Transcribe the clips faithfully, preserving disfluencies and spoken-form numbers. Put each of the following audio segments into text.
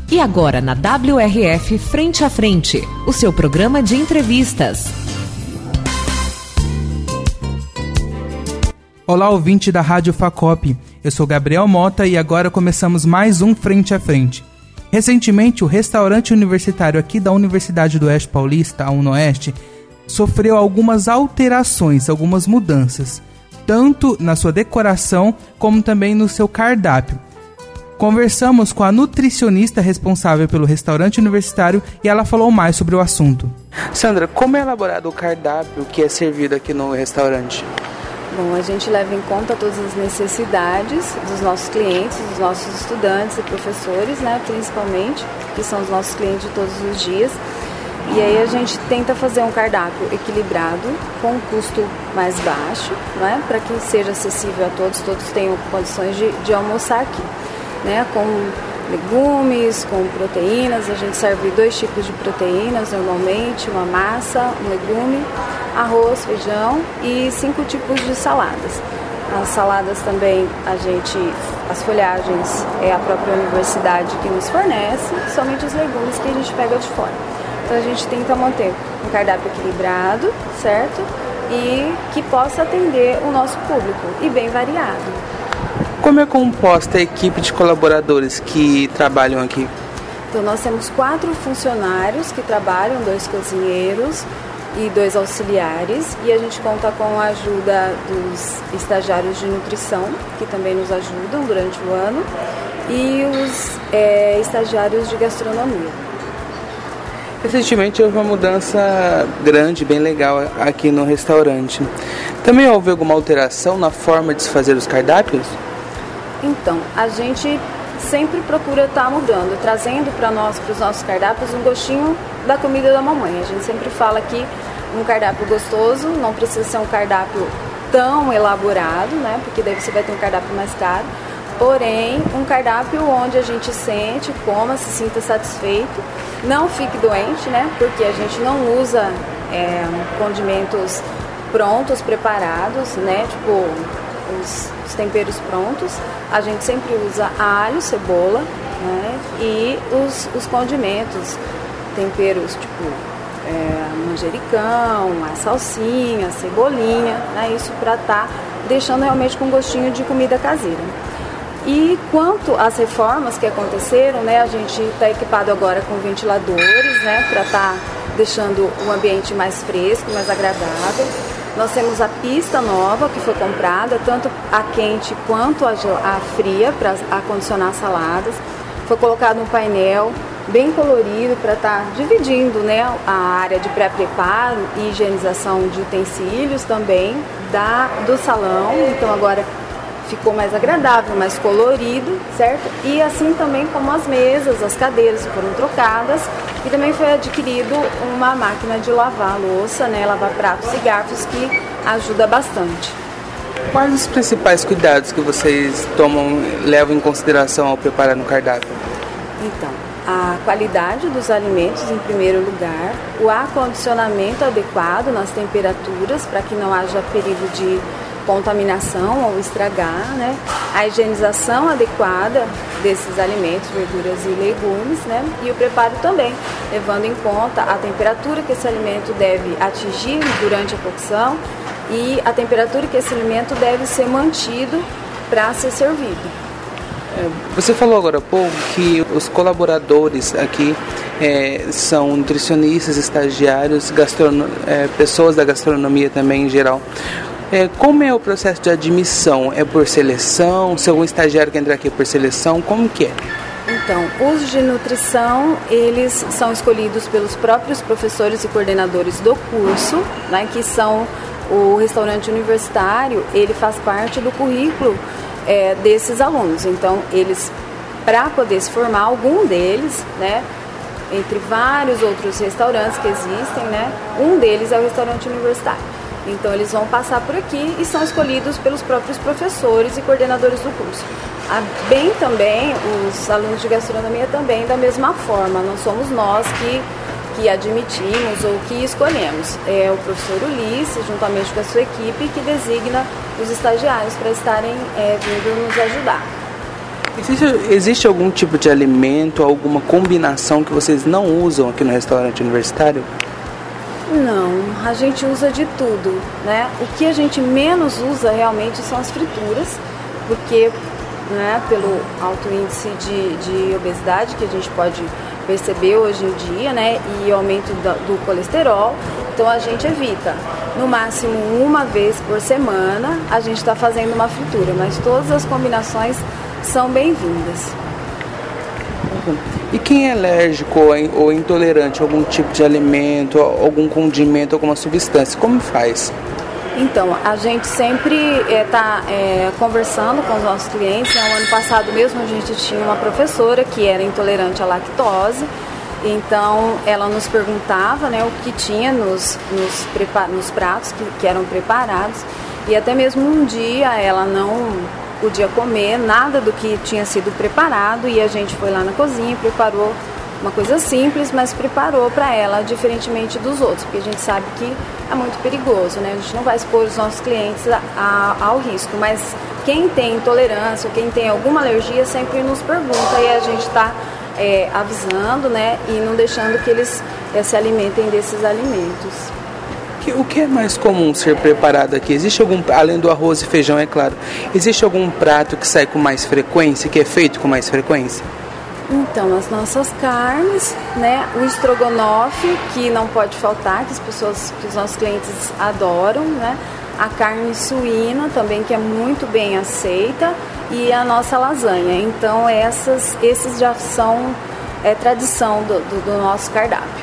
E agora na W R F Frente a Frente, o seu programa de entrevistas. Olá, ouvinte da Rádio Facop. Eu sou Gabriel Mota e agora começamos mais um Frente a Frente. Recentemente, o restaurante universitário aqui da Universidade do Oeste Paulista, a UNOeste, sofreu algumas alterações, algumas mudanças, tanto na sua decoração como também no seu cardápio. Conversamos com a nutricionista responsável pelo restaurante universitário e ela falou mais sobre o assunto. Sandra, como é elaborado o cardápio que é servido aqui no restaurante? Bom, a gente leva em conta todas as necessidades dos nossos clientes, dos nossos estudantes e professores, né, principalmente, que são os nossos clientes de todos os dias. E aí a gente tenta fazer um cardápio equilibrado, com um custo mais baixo, né, para que seja acessível a todos, todos tenham condições de, de almoçar aqui. Né, com legumes, com proteínas, a gente serve dois tipos de proteínas normalmente, uma massa, um legume, arroz, feijão e cinco tipos de saladas. As saladas também, a gente, as folhagens é a própria universidade que nos fornece, somente os legumes que a gente pega de fora. Então a gente tenta manter um cardápio equilibrado, certo? E que possa atender o nosso público e bem variado. Como é composta a equipe de colaboradores que trabalham aqui? Então nós temos quatro funcionários que trabalham, dois cozinheiros e dois auxiliares, e a gente conta com a ajuda dos estagiários de nutrição, que também nos ajudam durante o ano, e os é, estagiários de gastronomia. Recentemente houve uma mudança grande, bem legal aqui no restaurante. Também houve alguma alteração na forma de se fazer os cardápios? Então, a gente sempre procura estar mudando, trazendo para nós, para os nossos cardápios, um gostinho da comida da mamãe. A gente sempre fala que um cardápio gostoso não precisa ser um cardápio tão elaborado, né? Porque daí você vai ter um cardápio mais caro. Porém, um cardápio onde a gente sente, coma, se sinta satisfeito, não fique doente, né? Porque a gente não usa é, condimentos prontos, preparados, né? Tipo, os, os temperos prontos. A gente sempre usa alho, cebola, né? E os, os condimentos, temperos tipo é, manjericão, a salsinha, a cebolinha, né? Isso para estar tá deixando realmente com gostinho de comida caseira. E quanto às reformas que aconteceram, né, a gente está equipado agora com ventiladores, né, para estar tá deixando o ambiente mais fresco, mais agradável. Nós temos a pista nova que foi comprada, tanto a quente quanto a, a fria, para acondicionar saladas. Foi colocado um painel bem colorido para estar tá dividindo, né, a área de pré-preparo e higienização de utensílios também da, do salão. Então agora ficou mais agradável, mais colorido, certo? E assim também como as mesas, as cadeiras foram trocadas e também foi adquirido uma máquina de lavar louça, né? Lavar pratos e garfos, que ajuda bastante. Quais os principais cuidados que vocês tomam, levam em consideração ao preparar no cardápio? Então, a qualidade dos alimentos em primeiro lugar, o acondicionamento adequado nas temperaturas para que não haja perigo de contaminação ou estragar, né? A higienização adequada desses alimentos, verduras e legumes, né? E o preparo também, levando em conta a temperatura que esse alimento deve atingir durante a cocção e a temperatura que esse alimento deve ser mantido para ser servido. Você falou agora há pouco que os colaboradores aqui é, são nutricionistas, estagiários, gastronom- é, pessoas da gastronomia também em geral. É, como é o processo de admissão? É por seleção? Se algum estagiário quer entrar aqui por seleção, como que é? Então, os de nutrição, eles são escolhidos pelos próprios professores e coordenadores do curso, né, que são o restaurante universitário, ele faz parte do currículo é, desses alunos. Então, eles, para poder se formar, algum deles, né, entre vários outros restaurantes que existem, né, um deles é o restaurante universitário. Então eles vão passar por aqui e são escolhidos pelos próprios professores e coordenadores do curso. Bem também, os alunos de gastronomia também da mesma forma, não somos nós que, que admitimos ou que escolhemos. É o professor Ulisses, juntamente com a sua equipe, que designa os estagiários para estarem é, vindo nos ajudar. Existe, existe algum tipo de alimento, alguma combinação que vocês não usam aqui no restaurante universitário? Não, a gente usa de tudo, né? O que a gente menos usa realmente são as frituras, porque, né, pelo alto índice de, de obesidade que a gente pode perceber hoje em dia, né, e aumento do, do colesterol, então a gente evita. No máximo uma vez por semana a gente está fazendo uma fritura, mas todas as combinações são bem-vindas. E quem é alérgico ou intolerante a algum tipo de alimento, algum condimento, alguma substância, como faz? Então, a gente sempre está é, é, conversando com os nossos clientes. No ano passado mesmo a gente tinha uma professora que era intolerante à lactose. Então, ela nos perguntava, né, o que tinha nos, nos, prepa- nos pratos que, que eram preparados. E até mesmo um dia ela não podia comer nada do que tinha sido preparado e a gente foi lá na cozinha e preparou uma coisa simples, mas preparou para ela, diferentemente dos outros, porque a gente sabe que é muito perigoso, né? A gente não vai expor os nossos clientes a, a, ao risco, mas quem tem intolerância ou quem tem alguma alergia sempre nos pergunta e a gente está é, avisando, né? E não deixando que eles é, se alimentem desses alimentos. O que é mais comum ser preparado aqui? Existe algum, além do arroz e feijão, é claro, existe algum prato que sai com mais frequência, que é feito com mais frequência? Então, as nossas carnes, né, o estrogonofe, que não pode faltar, que as pessoas, que os nossos clientes adoram, né, a carne suína também, que é muito bem aceita, e a nossa lasanha. Então, essas, esses já são é, tradição do, do, do nosso cardápio.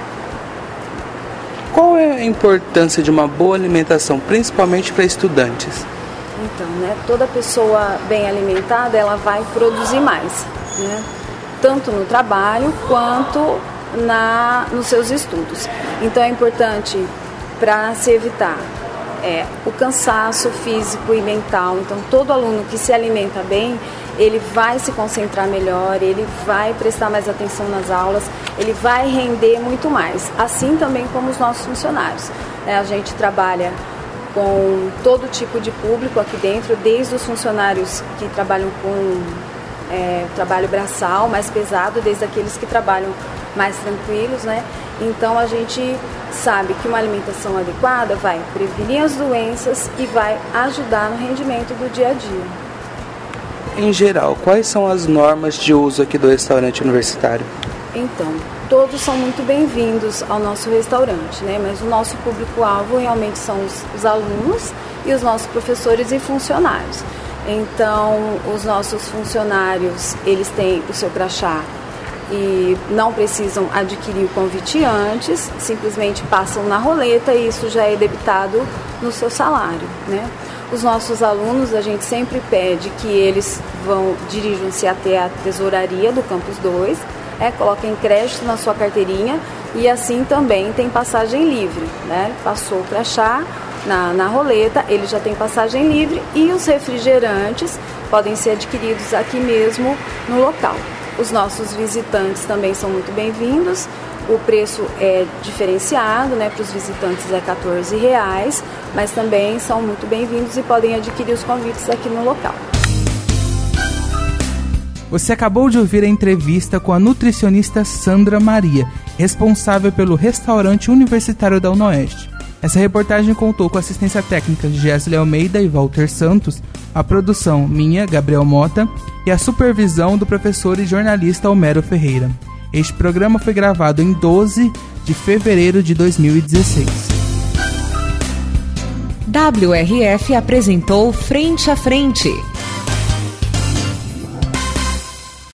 Qual é a importância de uma boa alimentação, principalmente para estudantes? Então, né, toda pessoa bem alimentada, ela vai produzir mais, né? Tanto no trabalho quanto na, nos seus estudos. Então é importante para se evitar é, o cansaço físico e mental. Então todo aluno que se alimenta bem, ele vai se concentrar melhor, ele vai prestar mais atenção nas aulas, ele vai render muito mais. Assim também como os nossos funcionários. É, a gente trabalha com todo tipo de público aqui dentro, desde os funcionários que trabalham com É, trabalho braçal, mais pesado, desde aqueles que trabalham mais tranquilos, né? Então a gente sabe que uma alimentação adequada vai prevenir as doenças e vai ajudar no rendimento do dia a dia. Em geral, quais são as normas de uso aqui do restaurante universitário? Então, todos são muito bem-vindos ao nosso restaurante, né? Mas o nosso público-alvo realmente são os, os alunos e os nossos professores e funcionários. Então, os nossos funcionários, eles têm o seu crachá e não precisam adquirir o convite antes, simplesmente passam na roleta e isso já é debitado no seu salário, né? Os nossos alunos, a gente sempre pede que eles vão, dirijam-se até a tesouraria do Campus dois, é, coloquem crédito na sua carteirinha e assim também tem passagem livre, né? Passou o crachá Na, na roleta, ele já tem passagem livre e os refrigerantes podem ser adquiridos aqui mesmo no local. Os nossos visitantes também são muito bem-vindos, o preço é diferenciado, né, para os visitantes é quatorze reais, mas também são muito bem-vindos e podem adquirir os convites aqui no local. Você acabou de ouvir a entrevista com a nutricionista Sandra Maria, responsável pelo restaurante universitário da UnoOeste. Essa reportagem contou com a assistência técnica de Gesley Almeida e Walter Santos, a produção minha, Gabriel Mota, e a supervisão do professor e jornalista Homero Ferreira. Este programa foi gravado em doze de fevereiro de dois mil e dezesseis. W R F apresentou Frente a Frente.